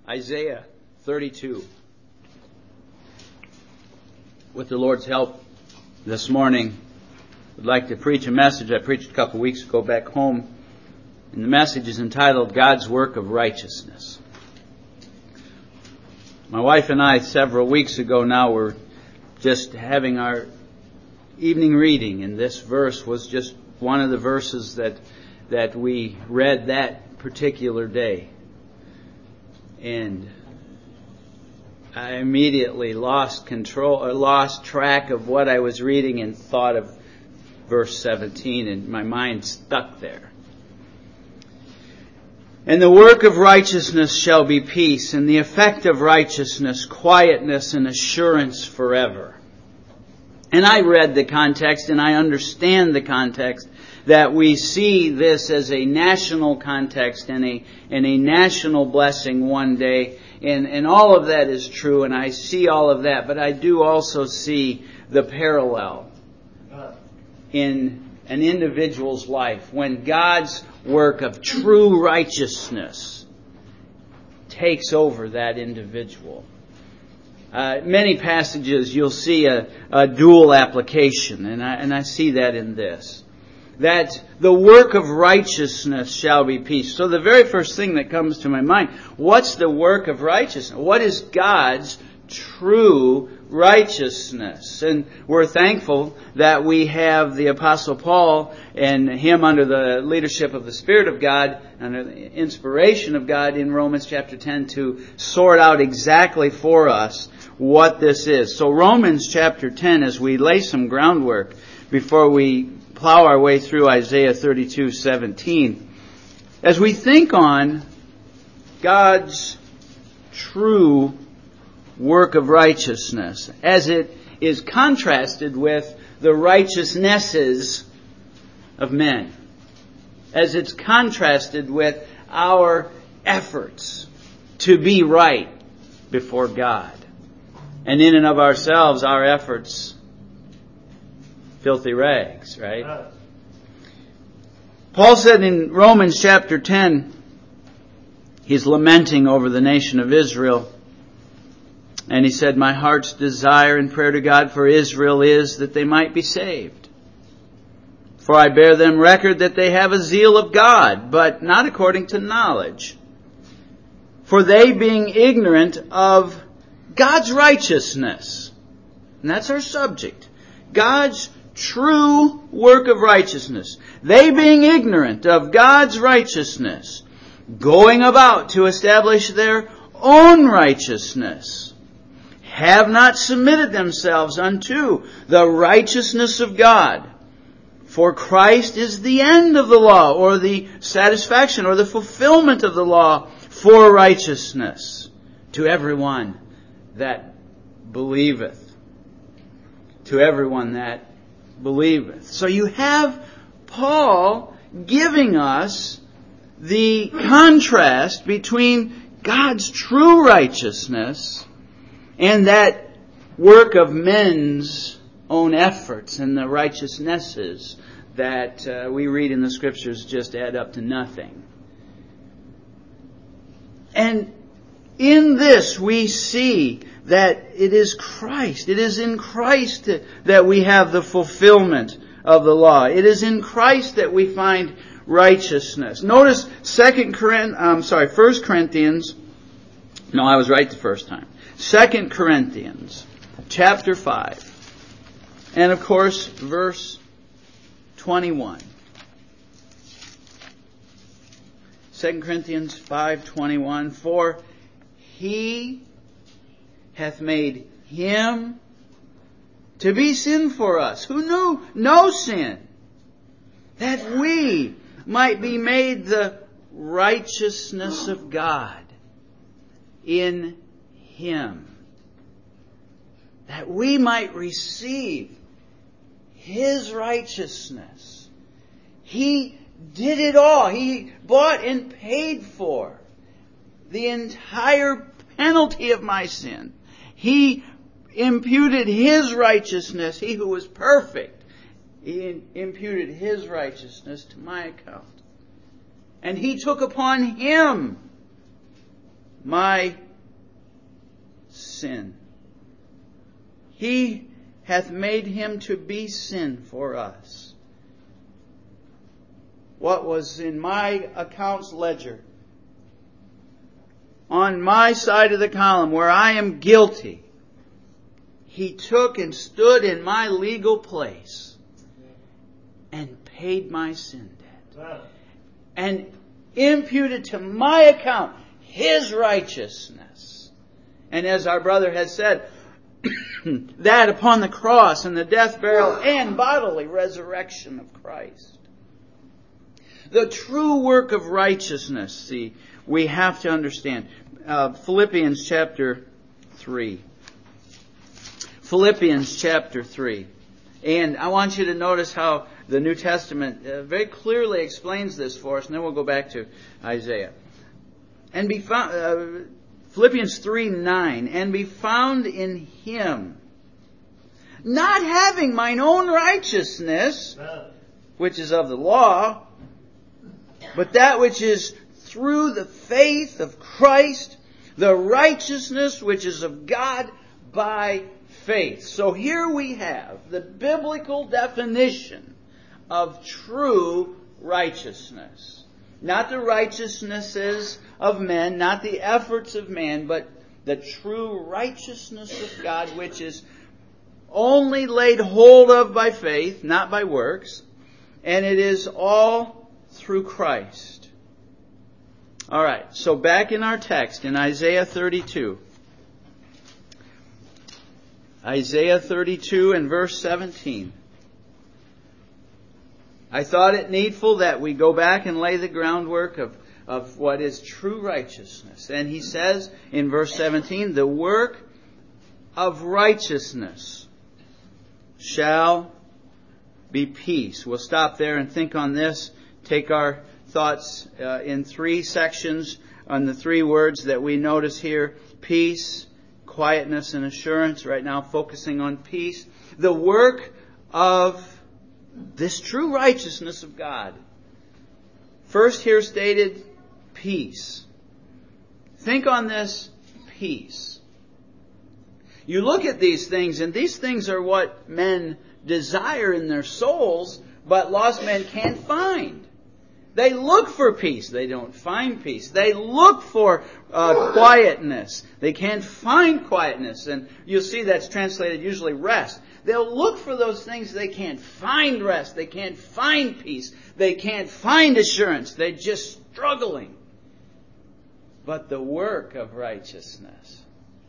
Isaiah 32. With the Lord's help this morning, I'd like to preach a message I preached a couple weeks ago back home. And the message is entitled, God's Work of Righteousness. My wife and I, several weeks ago now, were just having our evening reading, and this verse was just one of the verses that we read that particular day. And I immediately lost track of what I was reading and thought of verse 17, and my mind stuck there. And the work of righteousness shall be peace, and the effect of righteousness, quietness and assurance forever. And I read the context, and I understand the context, that we see this as a national context and a national blessing one day. And all of that is true, and I see all of that. But I do also see the parallel in an individual's life when God's work of true righteousness takes over that individual. Many passages you'll see a dual application, and I see that in this. That the work of righteousness shall be peace. So the very first thing that comes to my mind, what's the work of righteousness? What is God's true righteousness? And we're thankful that we have the Apostle Paul and him under the leadership of the Spirit of God, under the inspiration of God in Romans chapter 10 to sort out exactly for us what this is. So Romans chapter 10, as we lay some groundwork before we plow our way through Isaiah 32:17, as we think on God's true work of righteousness, as it is contrasted with the righteousnesses of men, as it's contrasted with our efforts to be right before God. And in and of ourselves, our efforts, filthy rags, right? Paul said in Romans chapter 10, he's lamenting over the nation of Israel. And he said, my heart's desire and prayer to God for Israel is that they might be saved. For I bear them record that they have a zeal of God, but not according to knowledge. For they being ignorant of God's righteousness. And that's our subject. God's true work of righteousness. They being ignorant of God's righteousness, going about to establish their own righteousness, have not submitted themselves unto the righteousness of God. For Christ is the end of the law, or the satisfaction, or the fulfillment of the law for righteousness to everyone that believeth. To everyone that believeth. So you have Paul giving us the contrast between God's true righteousness and that work of men's own efforts and the righteousnesses that we read in the Scriptures just add up to nothing. And in this we see that it is Christ. It is in Christ that we have the fulfillment of the law. It is in Christ that we find righteousness. Notice 1 Corinthians. No, I was right the first time. 2 Corinthians chapter 5. And of course, verse 21. 2 Corinthians 5:21. For He hath made Him to be sin for us, who knew no sin, that we might be made the righteousness of God in Him. That we might receive His righteousness. He did it all. He bought and paid for the entire penalty of my sin. He imputed His righteousness, He who was perfect, He imputed His righteousness to my account. And He took upon Him my sin. He hath made him to be sin for us. What was in my accounts ledger, on my side of the column where I am guilty, He took and stood in my legal place and paid my sin debt. And imputed to my account His righteousness. And as our brother has said, that upon the cross and the death, burial, and bodily resurrection of Christ. The true work of righteousness, see, we have to understand. Philippians chapter 3. Philippians chapter 3. And I want you to notice how the New Testament very clearly explains this for us, and then we'll go back to Isaiah. And be found, Philippians 3:9, and be found in Him, not having mine own righteousness, which is of the law, but that which is through the faith of Christ, the righteousness which is of God by faith. So here we have the biblical definition of true righteousness. Not the righteousnesses of men, not the efforts of man, but the true righteousness of God, which is only laid hold of by faith, not by works, and it is all through Christ. All right, so back in our text in Isaiah 32. Isaiah 32 and verse 17. I thought it needful that we go back and lay the groundwork of what is true righteousness. And he says in verse 17, the work of righteousness shall be peace. We'll stop there and think on this. Take our thoughts in three sections on the three words that we notice here. Peace, quietness, and assurance. Right now focusing on peace. The work of this true righteousness of God. First here stated, peace. Think on this peace. You look at these things, and these things are what men desire in their souls, but lost men can't find. They look for peace. They don't find peace. They look for quietness. They can't find quietness. And you'll see that's translated usually rest. They'll look for those things. They can't find rest. They can't find peace. They can't find assurance. They're just struggling. But the work of righteousness,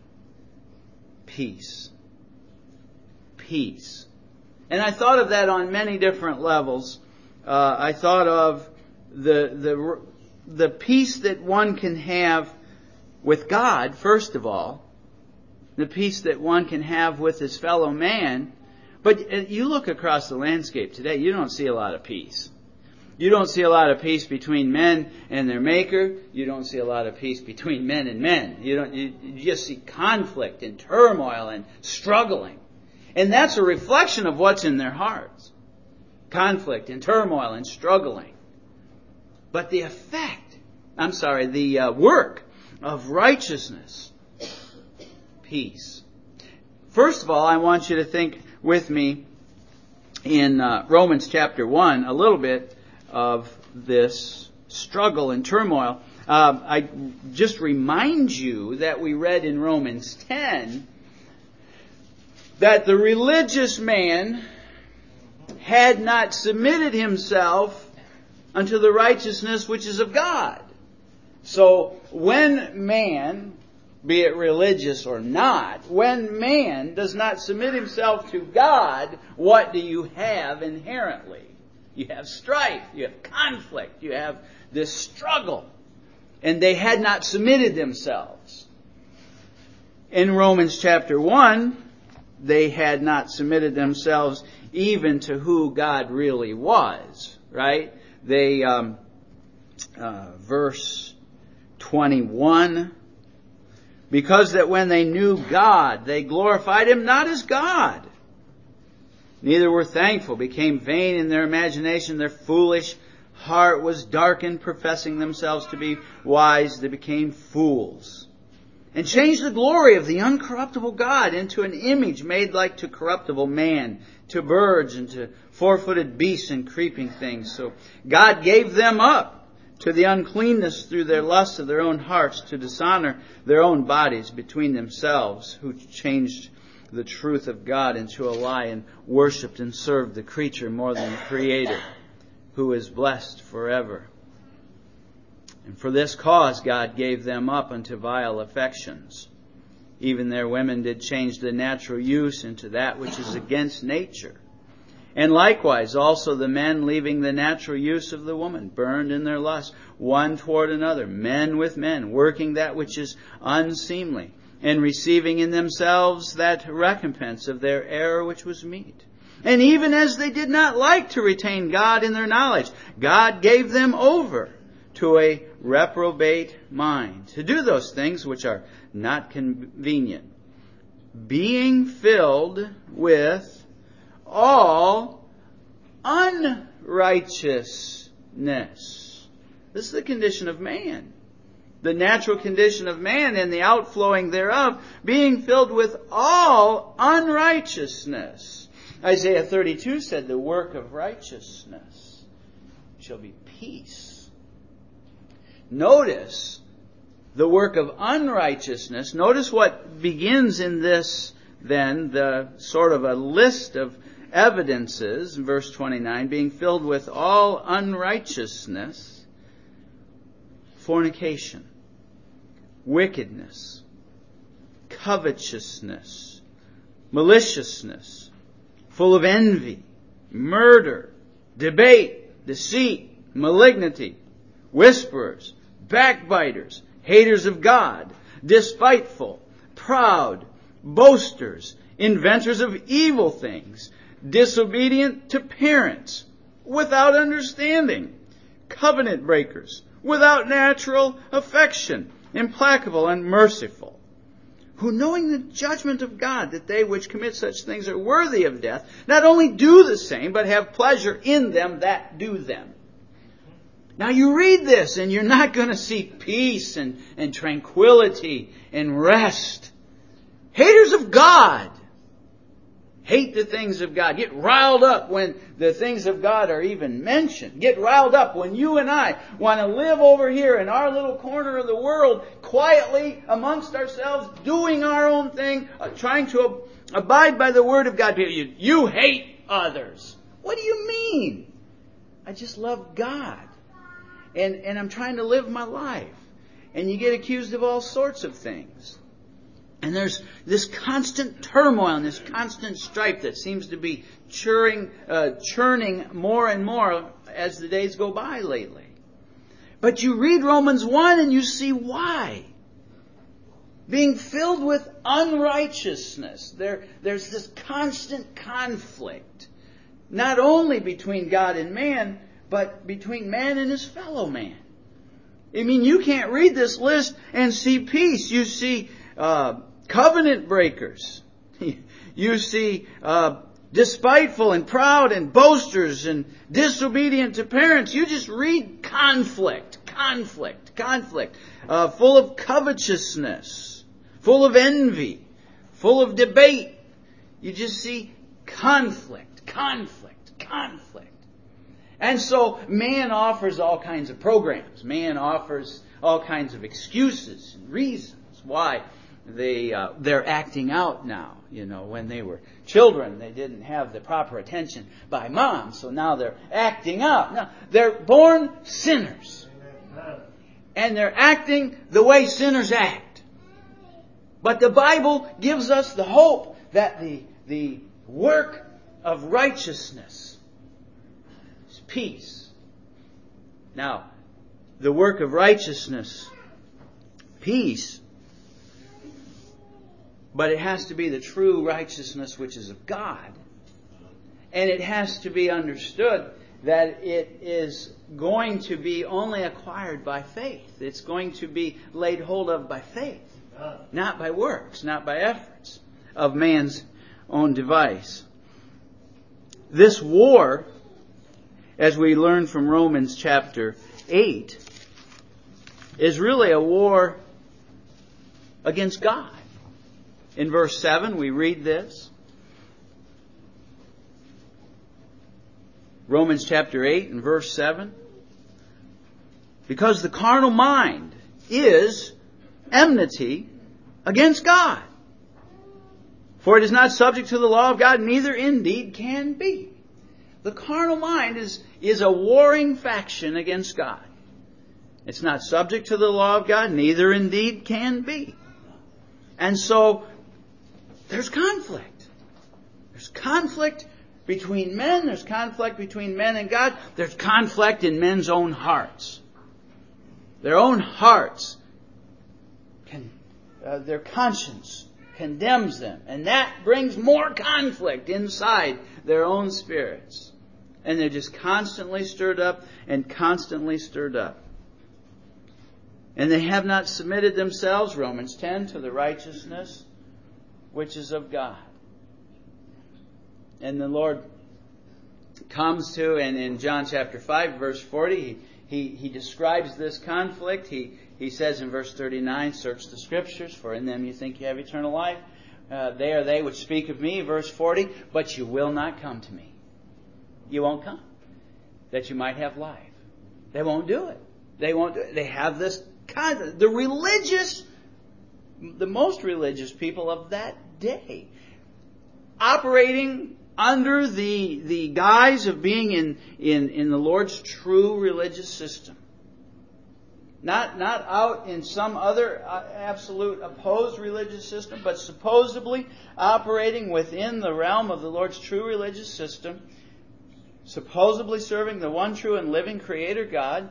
peace. Peace. And I thought of that on many different levels. I thought of the peace that one can have with God, first of all. The peace that one can have with his fellow man. But you look across the landscape today, you don't see a lot of peace. You don't see a lot of peace between men and their Maker. You don't see a lot of peace between men and men. You just see conflict and turmoil and struggling. And that's a reflection of what's in their hearts. Conflict and turmoil and struggling. But the work of righteousness, peace. First of all, I want you to think with me in Romans chapter 1 a little bit of this struggle and turmoil. I just remind you that we read in Romans 10 that the religious man had not submitted himself unto the righteousness which is of God. So when man, be it religious or not, when man does not submit himself to God, what do you have inherently? You have strife, you have conflict, you have this struggle. And they had not submitted themselves. In Romans chapter 1, they had not submitted themselves even to who God really was, right? They, verse 21, because that when they knew God, they glorified Him not as God. Neither were thankful, became vain in their imagination. Their foolish heart was darkened, professing themselves to be wise. They became fools and changed the glory of the uncorruptible God into an image made like to corruptible man, to birds, and to four-footed beasts and creeping things. So God gave them up to the uncleanness through their lust of their own hearts, to dishonor their own bodies between themselves, who changed the truth of God into a lie and worshipped and served the creature more than the Creator, who is blessed forever. And for this cause God gave them up unto vile affections. Even their women did change the natural use into that which is against nature. And likewise also the men, leaving the natural use of the woman, burned in their lust one toward another, men with men, working that which is unseemly, and receiving in themselves that recompense of their error which was meet. And even as they did not like to retain God in their knowledge, God gave them over to a reprobate mind, to do those things which are not convenient, being filled with all unrighteousness. This is the condition of man. The natural condition of man and the outflowing thereof, being filled with all unrighteousness. Isaiah 32 said, the work of righteousness shall be peace. Notice the work of unrighteousness. Notice what begins in this then, the sort of a list of evidences, verse 29, being filled with all unrighteousness, fornication, wickedness, covetousness, maliciousness, full of envy, murder, debate, deceit, malignity, whisperers, backbiters, haters of God, despiteful, proud, boasters, inventors of evil things, disobedient to parents, without understanding, covenant breakers, without natural affection, implacable, unmerciful, who knowing the judgment of God, that they which commit such things are worthy of death, not only do the same, but have pleasure in them that do them. Now you read this and you're not going to see peace and tranquility and rest. Haters of God hate the things of God. Get riled up when the things of God are even mentioned. Get riled up when you and I want to live over here in our little corner of the world, quietly amongst ourselves, doing our own thing, trying to abide by the Word of God. You hate others. What do you mean? I just love God. And I'm trying to live my life. And you get accused of all sorts of things. And there's this constant turmoil and this constant strife that seems to be churning more and more as the days go by lately. But you read Romans 1 and you see why. Being filled with unrighteousness. There's this constant conflict. Not only between God and man, but between man and his fellow man. I mean, you can't read this list and see peace. You see covenant breakers. You see despiteful and proud and boasters and disobedient to parents. You just read conflict. Full of covetousness. Full of envy. Full of debate. You just see conflict. And so man offers all kinds of programs. Man offers all kinds of excuses and reasons why they're acting out now. You know, when they were children, they didn't have the proper attention by mom, so now they're acting out. Now, they're born sinners. And they're acting the way sinners act. But the Bible gives us the hope that the work of righteousness, peace. Now, the work of righteousness, peace, but it has to be the true righteousness which is of God. And it has to be understood that it is going to be only acquired by faith. It's going to be laid hold of by faith, not by works, not by efforts of man's own device. This war, as we learn from Romans chapter 8, is really a war against God. In verse 7, we read this. Romans chapter 8 and verse 7. Because the carnal mind is enmity against God. For it is not subject to the law of God, neither indeed can be. The carnal mind is a warring faction against God. It's not subject to the law of God, neither indeed can be. And so, there's conflict. There's conflict between men. There's conflict between men and God. There's conflict in men's own hearts. Their own hearts, their conscience condemns them. And that brings more conflict inside their own spirits. And they're just constantly stirred up and constantly stirred up. And they have not submitted themselves, Romans 10, to the righteousness which is of God. And the Lord comes to, and in John chapter 5, verse 40, He describes this conflict. He says in verse 39, search the Scriptures, for in them you think you have eternal life. They are they which speak of me, verse 40, but you will not come to me. You won't come, that you might have life. They won't do it. They won't do it. They have this kind. The most religious people of that day, operating under the guise of being in the Lord's true religious system. Not out in some other absolute opposed religious system, but supposedly operating within the realm of the Lord's true religious system, supposedly serving the one true and living Creator God.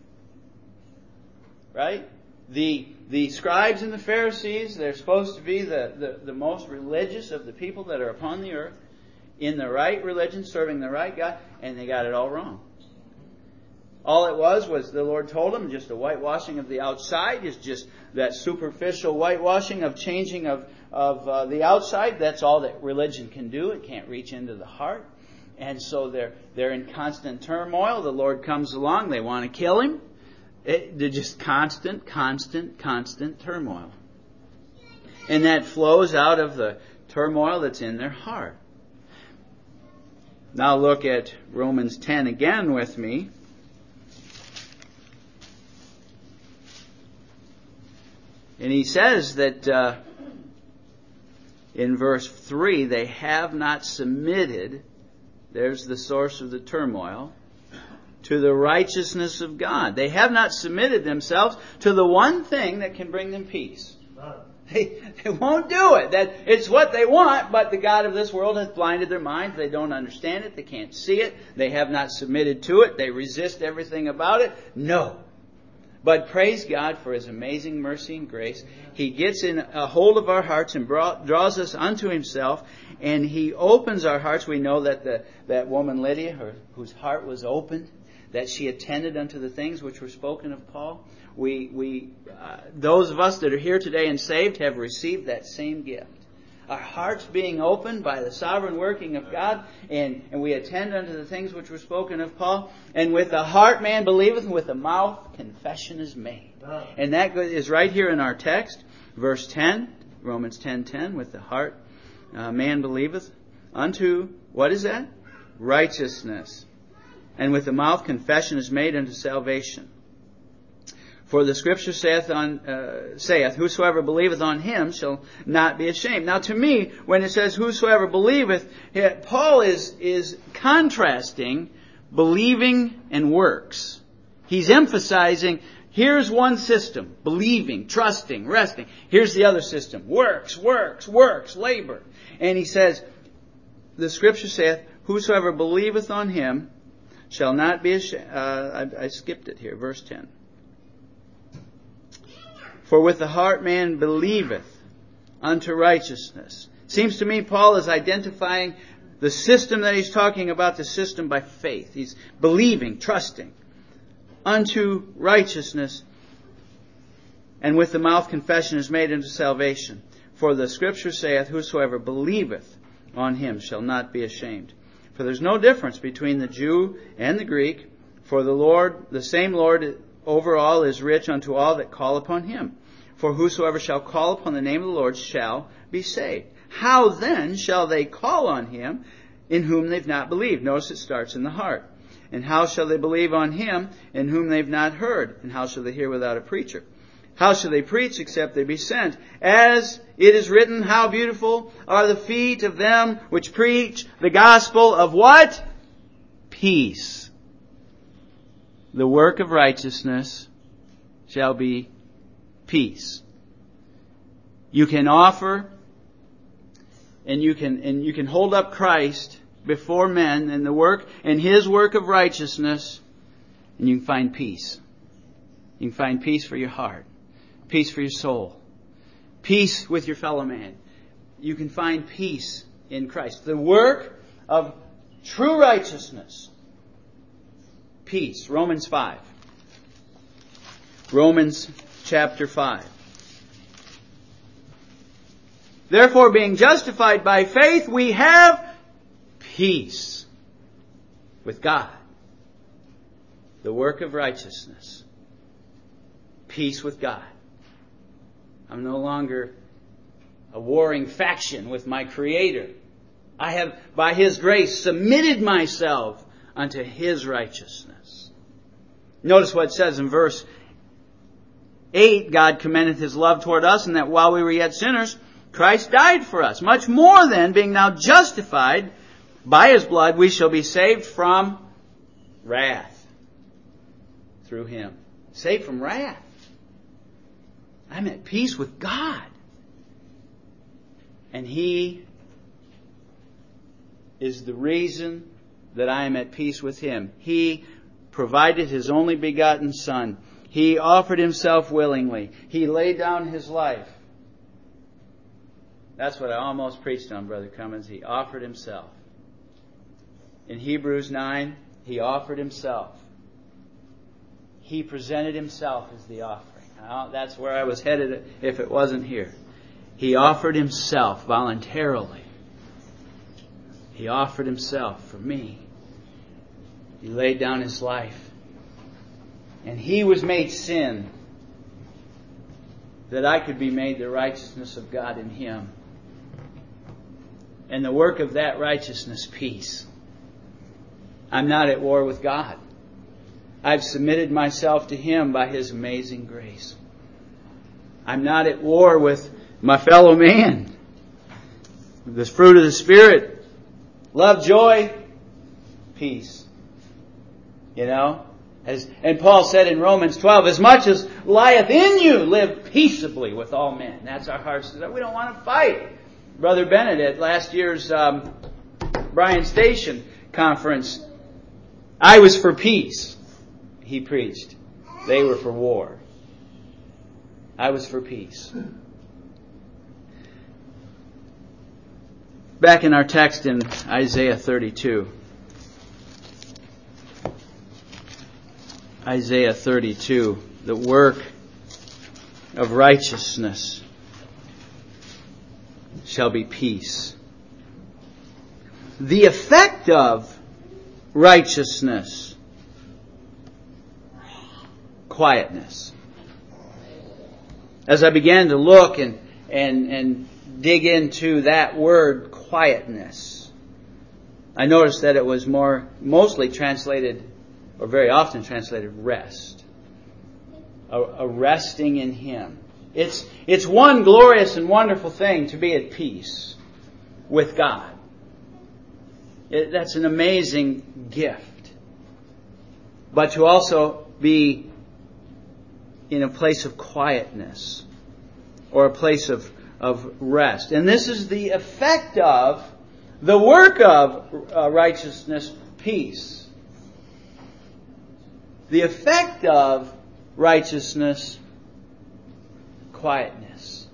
Right? The scribes and the Pharisees, they're supposed to be the most religious of the people that are upon the earth, in the right religion, serving the right God, and they got it all wrong. All it was the Lord told them, just a whitewashing of the outside, is just that superficial whitewashing of changing of the outside. That's all that religion can do. It can't reach into the heart. And so they're in constant turmoil. The Lord comes along. They want to kill Him. They're just constant turmoil. And that flows out of the turmoil that's in their heart. Now look at Romans 10 again with me. And he says that in verse 3, they have not submitted, there's the source of the turmoil, to the righteousness of God. They have not submitted themselves to the one thing that can bring them peace. They won't do it. It's what they want, but the God of this world has blinded their minds. They don't understand it. They can't see it. They have not submitted to it. They resist everything about it. No. But praise God for His amazing mercy and grace. He gets in a hold of our hearts and draws us unto Himself, and He opens our hearts. We know that that woman Lydia, whose heart was opened, that she attended unto the things which were spoken of Paul. Those of us that are here today and saved have received that same gift. Our hearts being opened by the sovereign working of God, and we attend unto the things which were spoken of Paul. And with the heart man believeth, and with the mouth confession is made. And that is right here in our text, verse 10, Romans 10:10. With the heart man believeth unto, what is that? Righteousness. And with the mouth confession is made unto salvation. For the Scripture saith, whosoever believeth on Him shall not be ashamed. Now to me, when it says whosoever believeth, Paul is contrasting believing and works. He's emphasizing, here's one system, believing, trusting, resting. Here's the other system, works, labor. And he says, the Scripture saith, whosoever believeth on Him shall not be ashamed. I skipped it here, verse 10. For with the heart man believeth unto righteousness. Seems to me Paul is identifying the system that he's talking about, the system by faith. He's believing, trusting unto righteousness. And with the mouth confession is made unto salvation. For the Scripture saith, whosoever believeth on Him shall not be ashamed. For there's no difference between the Jew and the Greek. For the same Lord over all is rich unto all that call upon Him. For whosoever shall call upon the name of the Lord shall be saved. How then shall they call on Him in whom they've not believed? Notice it starts in the heart. And how shall they believe on Him in whom they've not heard? And how shall they hear without a preacher? How shall they preach except they be sent? As it is written, how beautiful are the feet of them which preach the gospel of what? Peace. The work of righteousness shall be peace. You can offer and you can hold up Christ before men and the work and His work of righteousness, and you can find peace. You can find peace for your heart, peace for your soul, peace with your fellow man. You can find peace in Christ. The work of true righteousness. Peace. Romans 5. Romans chapter 5. Therefore, being justified by faith, we have peace with God. The work of righteousness. Peace with God. I'm no longer a warring faction with my Creator. I have, by His grace, submitted myself unto His righteousness. Notice what it says in verse 8. God commendeth His love toward us, and that while we were yet sinners, Christ died for us. Much more then, being now justified by His blood, we shall be saved from wrath. Through Him. Saved from wrath. I'm at peace with God. And He is the reason that I am at peace with Him. He provided His only begotten Son. He offered Himself willingly. He laid down His life. That's what I almost preached on, Brother Cummins. He offered Himself. In Hebrews 9, He offered Himself. He presented Himself as the offering. Now, that's where I was headed if it wasn't here. He offered Himself voluntarily. He offered Himself for me. He laid down His life. And He was made sin that I could be made the righteousness of God in Him. And the work of that righteousness, peace. I'm not at war with God. I've submitted myself to Him by His amazing grace. I'm not at war with my fellow man. The fruit of the Spirit, love, joy, peace. You know? And Paul said in Romans 12, as much as lieth in you, live peaceably with all men. That's our heart's desire. We don't want to fight. Brother Bennett at last year's Bryan Station conference, I was for peace. He preached. They were for war. I was for peace. Back in our text in Isaiah 32. Isaiah 32. The work of righteousness shall be peace. The effect of righteousness, quietness. As I began to look and dig into that word, quietness, I noticed that it was mostly translated, or very often translated, rest. A resting in Him. It's one glorious and wonderful thing to be at peace with God. That's an amazing gift. But to also be in a place of quietness or a place of rest. And this is the effect of the work of righteousness, peace. The effect of righteousness, quietness,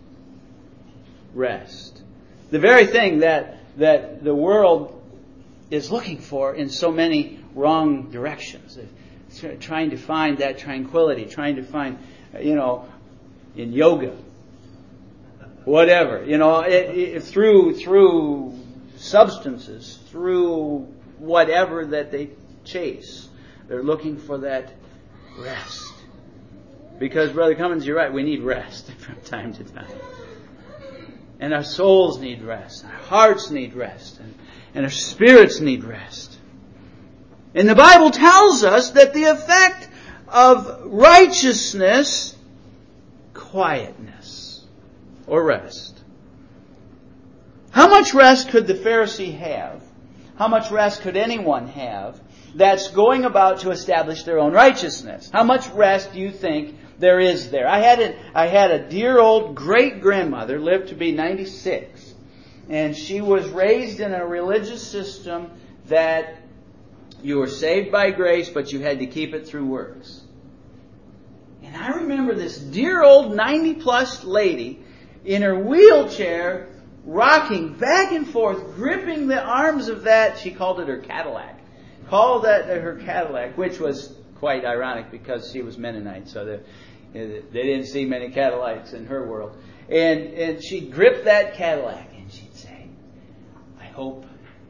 rest. The very thing that the world is looking for in so many wrong directions. Trying to find that tranquility, trying to find, in yoga, whatever, through substances, through whatever that they chase. They're looking for that rest. Because, Brother Cummins, you're right, we need rest from time to time. And our souls need rest. Our hearts need rest. And our spirits need rest. And the Bible tells us that the effect of righteousness, quietness, or rest. How much rest could the Pharisee have? How much rest could anyone have that's going about to establish their own righteousness? How much rest do you think there is there? I had a dear old great-grandmother, lived to be 96. And she was raised in a religious system that you were saved by grace, but you had to keep it through works. And I remember this dear old 90-plus lady in her wheelchair, rocking back and forth, gripping the arms of that, she called it her Cadillac. Called that her Cadillac, which was quite ironic because she was Mennonite, so they didn't see many Cadillacs in her world. And she gripped that Cadillac and she'd say, I hope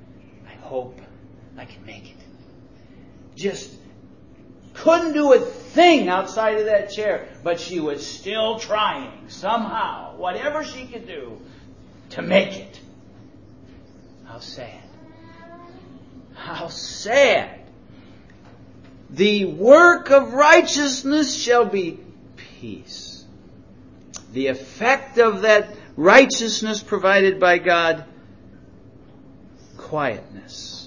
I can make it. Just couldn't do a thing outside of that chair, but she was still trying somehow, whatever she could do, to make it. How sad. How sad. The work of righteousness shall be peace. The effect of that righteousness provided by God, quietness.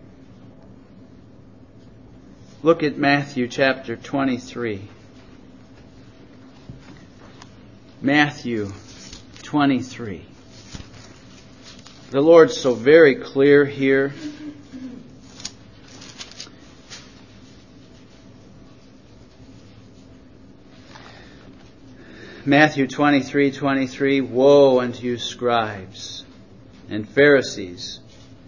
Look at Matthew chapter 23. Matthew 23. The Lord's so very clear here. Matthew 23:23. Woe unto you, scribes and Pharisees,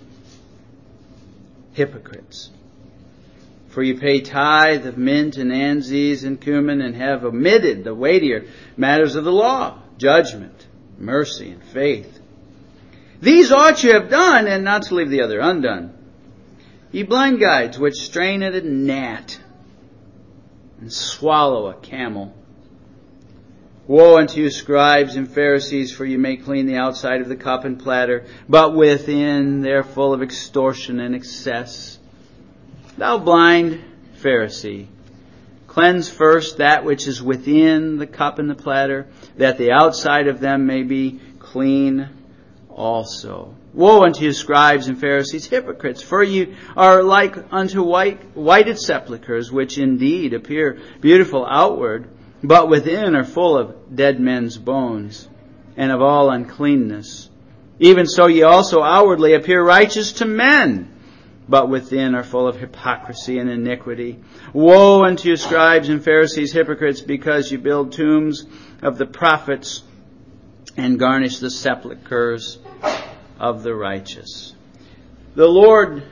hypocrites! For you pay tithe of mint and anise and cumin, and have omitted the weightier matters of the law, judgment, mercy, and faith. These ought you have done, and not to leave the other undone. Ye blind guides, which strain at a gnat and swallow a camel. Woe unto you, scribes and Pharisees, for you make clean the outside of the cup and platter, but within they are full of extortion and excess. Thou blind Pharisee, cleanse first that which is within the cup and the platter, that the outside of them may be clean also. Woe unto you, scribes and Pharisees, hypocrites, for you are like unto whited sepulchres, which indeed appear beautiful outward, but within are full of dead men's bones, and of all uncleanness. Even so ye also outwardly appear righteous to men, but within are full of hypocrisy and iniquity. Woe unto you, scribes and Pharisees, hypocrites, because you build tombs of the prophets and garnish the sepulchres of the righteous. The Lord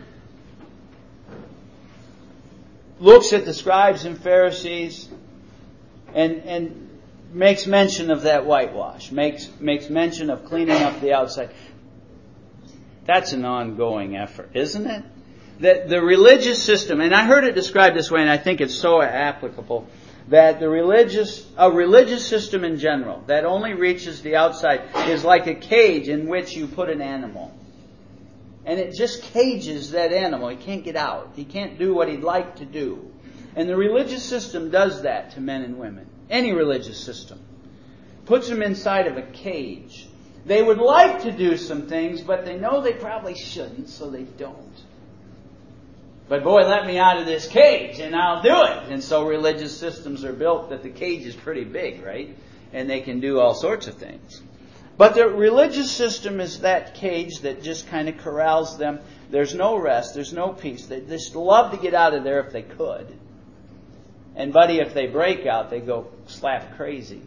looks at the scribes and Pharisees and makes mention of that whitewash, makes mention of cleaning up the outside. That's an ongoing effort, isn't it? That the religious system, and I heard it described this way, and I think it's so applicable, that a religious system in general that only reaches the outside is like a cage in which you put an animal. And it just cages that animal. He can't get out. He can't do what he'd like to do. And the religious system does that to men and women. Any religious system. Puts them inside of a cage. They would like to do some things, but they know they probably shouldn't, so they don't. But boy, let me out of this cage and I'll do it. And so religious systems are built that the cage is pretty big, right? And they can do all sorts of things. But the religious system is that cage that just kind of corrals them. There's no rest. There's no peace. They just love to get out of there if they could. And buddy, if they break out, they go slap crazy.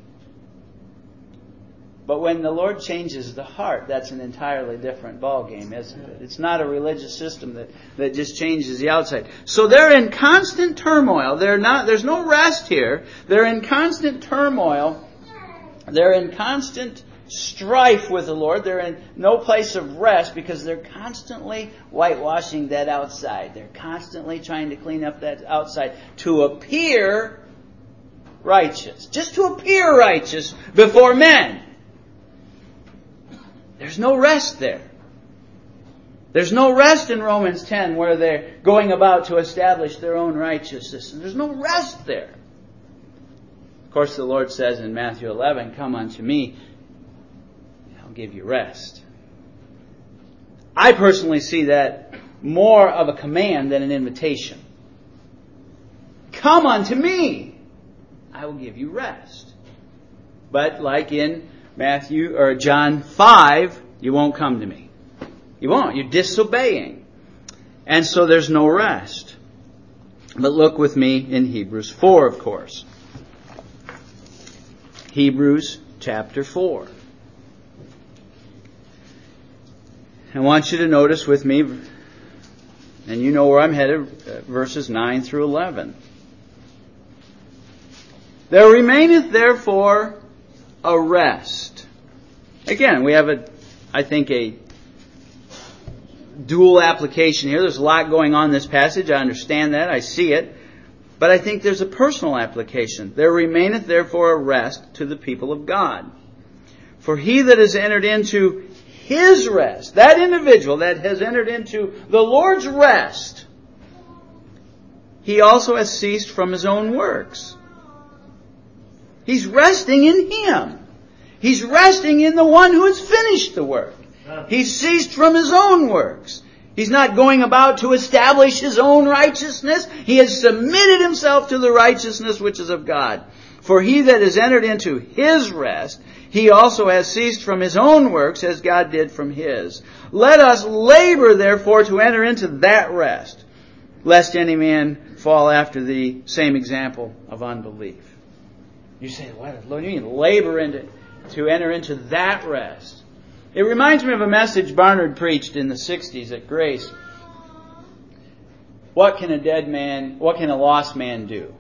But when the Lord changes the heart, that's an entirely different ballgame, isn't it? It's not a religious system that just changes the outside. So they're in constant turmoil. There's no rest here. They're in constant turmoil. They're in constant strife with the Lord. They're in no place of rest because they're constantly whitewashing that outside. They're constantly trying to clean up that outside to appear righteous, just to appear righteous before men. There's no rest there. There's no rest in Romans 10 where they're going about to establish their own righteousness. There's no rest there. Of course, the Lord says in Matthew 11, "Come unto me, and I'll give you rest." I personally see that more of a command than an invitation. Come unto me, I will give you rest. But like in Matthew or John 5, you won't come to me. You won't. You're disobeying. And so there's no rest. But look with me in Hebrews 4, of course. Hebrews chapter 4. I want you to notice with me, and you know where I'm headed, verses 9 through 11. There remaineth therefore a rest. Again, we have I think a dual application here. There's a lot going on in this passage. I understand that. I see it. But I think there's a personal application. There remaineth therefore a rest to the people of God. For he that has entered into his rest, that individual that has entered into the Lord's rest, he also has ceased from his own works. He's resting in Him. He's resting in the one who has finished the work. He's ceased from his own works. He's not going about to establish his own righteousness. He has submitted himself to the righteousness which is of God. For he that has entered into his rest, he also has ceased from his own works as God did from his. Let us labor therefore to enter into that rest, lest any man fall after the same example of unbelief. You say, what do you mean labor to enter into that rest? It reminds me of a message Barnard preached in the 60s at Grace. What can a lost man do?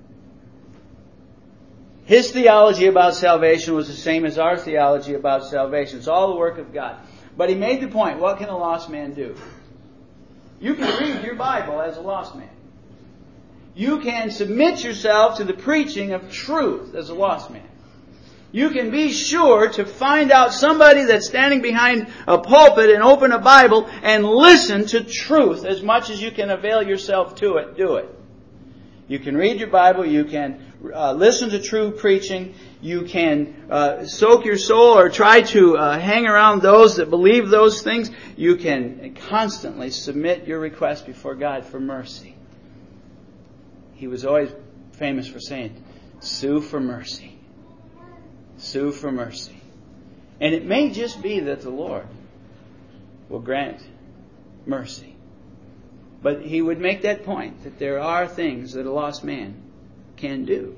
His theology about salvation was the same as our theology about salvation. It's all the work of God. But he made the point, what can a lost man do? You can read your Bible as a lost man. You can submit yourself to the preaching of truth as a lost man. You can be sure to find out somebody that's standing behind a pulpit and open a Bible and listen to truth as much as you can avail yourself to it. Do it. You can read your Bible. You can listen to true preaching. You can soak your soul or try to hang around those that believe those things. You can constantly submit your request before God for mercy. He was always famous for saying, sue for mercy. Sue for mercy. And it may just be that the Lord will grant mercy. But he would make that point, that there are things that a lost man can do.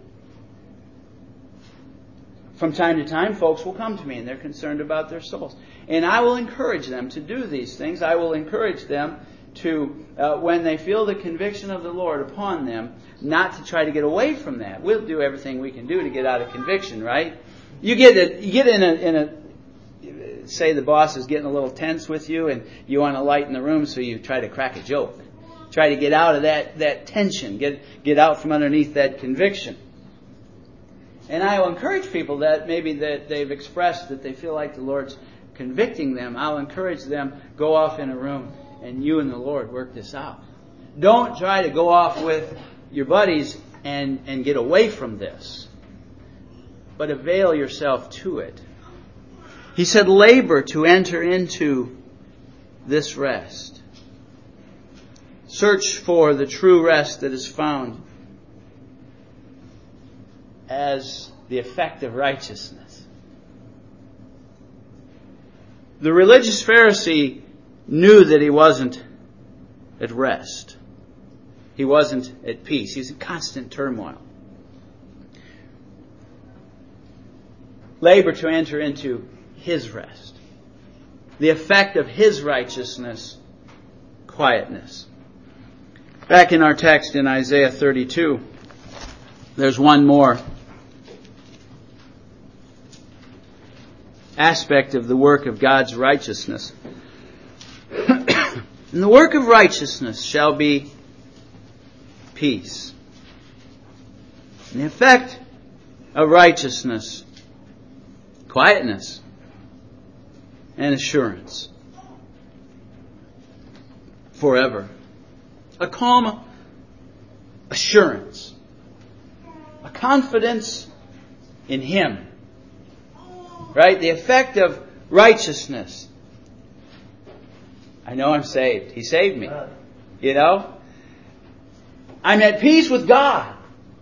From time to time, folks will come to me and they're concerned about their souls. And I will encourage them to do these things. I will encourage them to, when they feel the conviction of the Lord upon them, not to try to get away from that. We'll do everything we can do to get out of conviction, right? You get in a say the boss is getting a little tense with you and you want to lighten the room, so you try to crack a joke. Try to get out of that tension, get out from underneath that conviction. And I will encourage people that maybe that they've expressed that they feel like the Lord's convicting them. I'll encourage them, go off in a room and you and the Lord work this out. Don't try to go off with your buddies and get away from this, but avail yourself to it. He said, labor to enter into this rest. Search for the true rest that is found as the effect of righteousness. The religious Pharisee knew that he wasn't at rest. He wasn't at peace. He was in constant turmoil. Labor to enter into his rest. The effect of his righteousness, quietness. Back in our text in Isaiah 32, there's one more aspect of the work of God's righteousness. And the work of righteousness shall be peace. And the effect of righteousness, quietness, and assurance forever. A calm assurance. A confidence in Him. Right? The effect of righteousness. I know I'm saved. He saved me. You know? I'm at peace with God.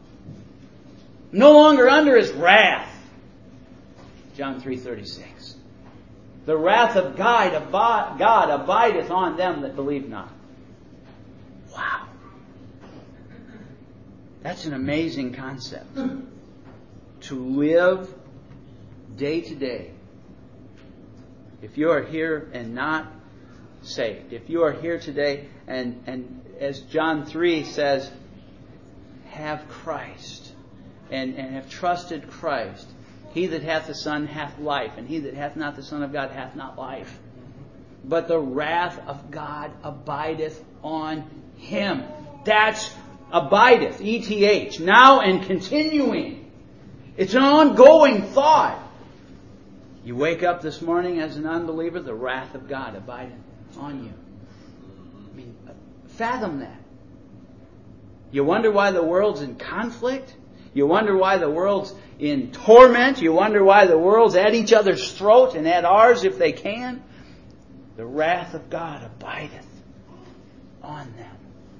No longer under His wrath. John 3:36. The wrath of God abideth on them that believe not. Wow. That's an amazing concept. To live day to day. If you are here and not saved, if you are here today and as John 3 says, have Christ and have trusted Christ, he that hath the Son hath life, and he that hath not the Son of God hath not life. But the wrath of God abideth on him. That's abideth, ETH, now and continuing. It's an ongoing thought. You wake up this morning as an unbeliever, the wrath of God abideth on you. I mean, fathom that. You wonder why the world's in conflict? You wonder why the world's in torment? You wonder why the world's at each other's throat and at ours if they can? The wrath of God abideth on them.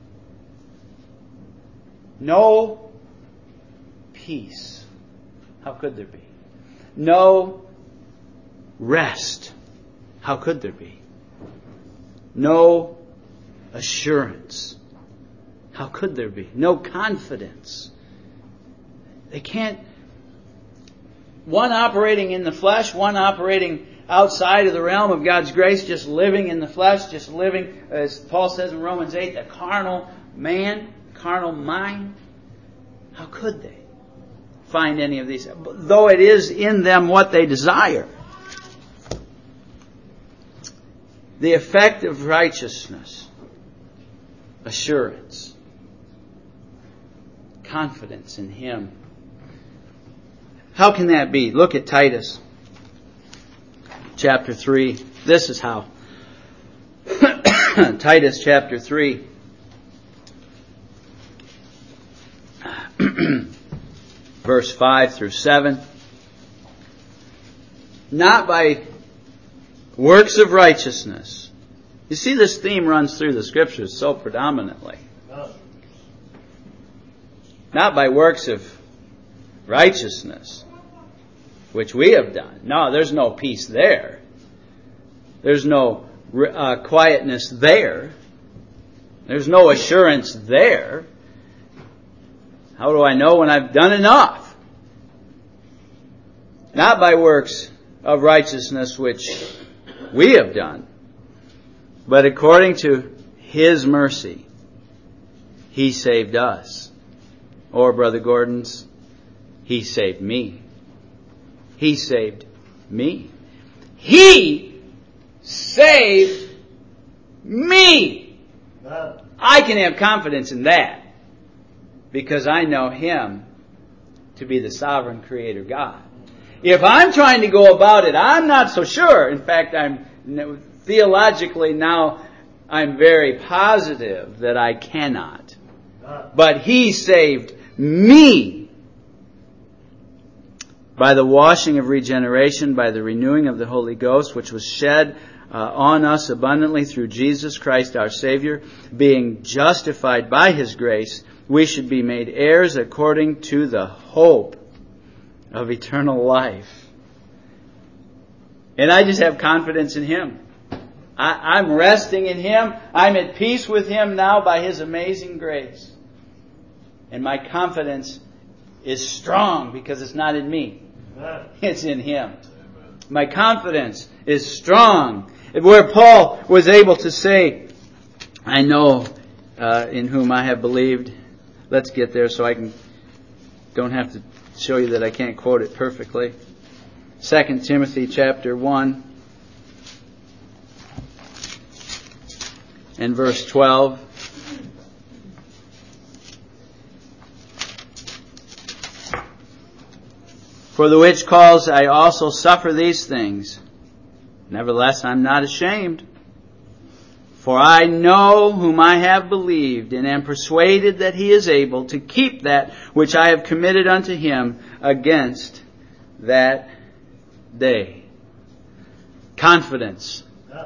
No peace. How could there be? No rest. How could there be? No assurance. How could there be? No confidence. They can't. One operating in the flesh, one operating outside of the realm of God's grace, just living in the flesh, just living, as Paul says in Romans 8, the carnal man, carnal mind. How could they find any of these? Though it is in them what they desire. The effect of righteousness, assurance, confidence in Him. How can that be? Look at Titus chapter 3. This is how. Titus chapter 3. Verse 5 through 7. Not by works of righteousness. You see, this theme runs through the Scriptures so predominantly. Not by works of righteousness, which we have done. No, there's no peace there. There's no quietness there. There's no assurance there. How do I know when I've done enough? Not by works of righteousness which we have done, but according to His mercy, He saved us. Or, Brother Gordon's, He saved me. He saved me. He saved me. I can have confidence in that because I know Him to be the sovereign Creator God. If I'm trying to go about it, I'm not so sure. In fact, theologically now, I'm very positive that I cannot. But He saved me by the washing of regeneration, by the renewing of the Holy Ghost, which was shed on us abundantly through Jesus Christ our Savior. Being justified by His grace, we should be made heirs according to the hope of eternal life. And I just have confidence in Him. I'm resting in Him. I'm at peace with Him now by His amazing grace. And my confidence is strong because it's not in me. It's in Him. My confidence is strong. Where Paul was able to say, I know in whom I have believed. Let's get there so I don't have to show you that I can't quote it perfectly. 2 Timothy chapter 1 and verse 12. For the which cause I also suffer these things. Nevertheless, I'm not ashamed. For I know whom I have believed, and am persuaded that He is able to keep that which I have committed unto Him against that day. Confidence,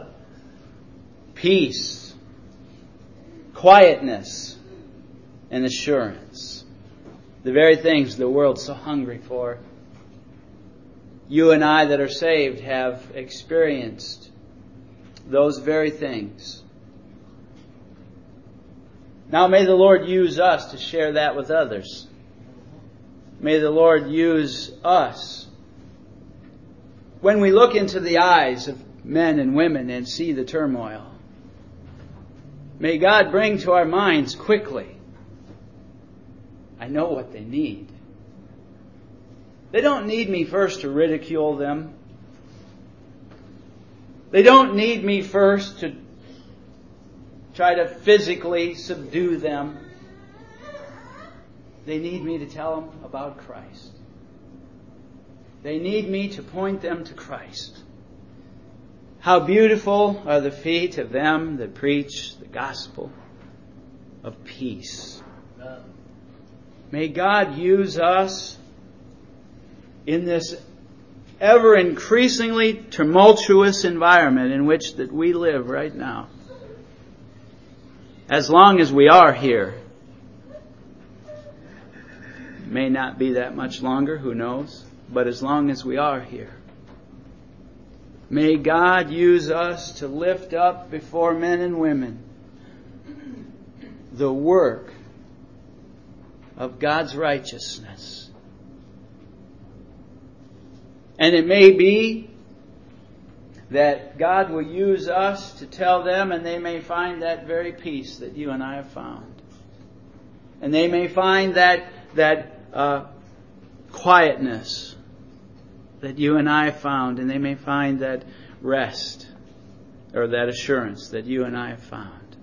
peace, quietness, and assurance. The very things the world's so hungry for. You and I that are saved have experienced those very things. Now may the Lord use us to share that with others. May the Lord use us. When we look into the eyes of men and women and see the turmoil, may God bring to our minds quickly, I know what they need. They don't need me first to ridicule them. They don't need me first to try to physically subdue them. They need me to tell them about Christ. They need me to point them to Christ. How beautiful are the feet of them that preach the gospel of peace. May God use us in this ever increasingly tumultuous environment in which that we live right now. As long as we are here. It may not be that much longer, who knows? But as long as we are here. May God use us to lift up before men and women the work of God's righteousness. And it may be that God will use us to tell them, and they may find that very peace that you and I have found. And they may find that quietness that you and I have found, and they may find that rest or that assurance that you and I have found.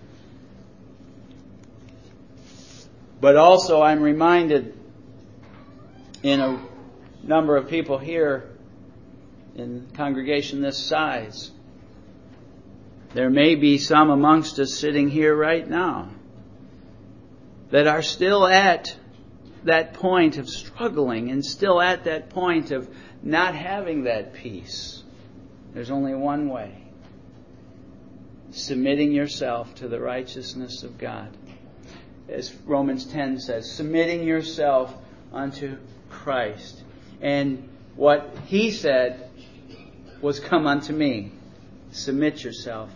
But also I'm reminded in a number of people here in a congregation this size, there may be some amongst us sitting here right now that are still at that point of struggling and still at that point of not having that peace. There's only one way. Submitting yourself to the righteousness of God. As Romans 10 says, submitting yourself unto Christ. And what He said was, come unto me. Submit yourself.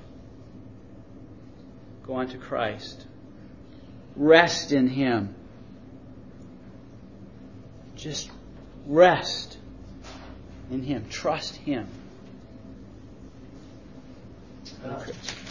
Go unto Christ. Rest in Him. Just rest in Him. Trust Him.